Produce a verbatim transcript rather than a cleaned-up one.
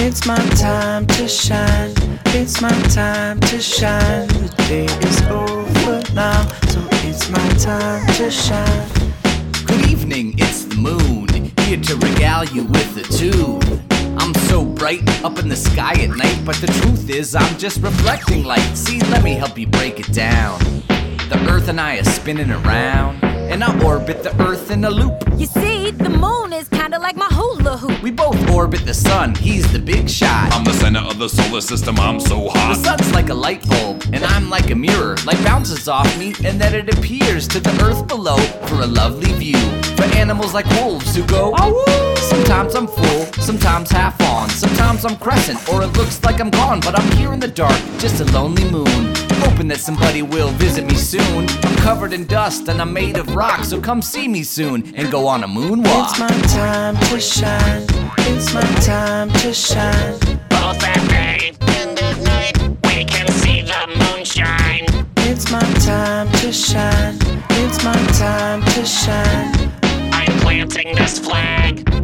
It's my time to shine. It's my time to shine. The day is over now, so it's my time to shine. Good evening, it's the moon, here to regale you with a tune. I'm so bright up in the sky at night, but the truth is I'm just reflecting light. See, let me help you break it down. The earth and I are spinning around, and I orbit the earth in a loop. You see, the moon is kinda like my hula hoop. We both orbit the sun, he's the big shot. I'm the center of the solar system, I'm so The hot. sun's like a light bulb, and I'm like a mirror. Light bounces off me, and then it appears to the earth below for a lovely view. For animals like wolves who go, "Awoo!" Sometimes I'm full, sometimes half on. Sometimes I'm crescent, or it looks like I'm gone. But I'm here in the dark, just a lonely moon, hoping that somebody will visit me soon. I'm covered in dust, and I'm made of rock, so come see me soon, and go on a moonwalk. It's my time to shine. It's my time to shine. Both at night and at night, we can see the moonshine. It's my time to shine. It's my time to shine. I'm planting this flag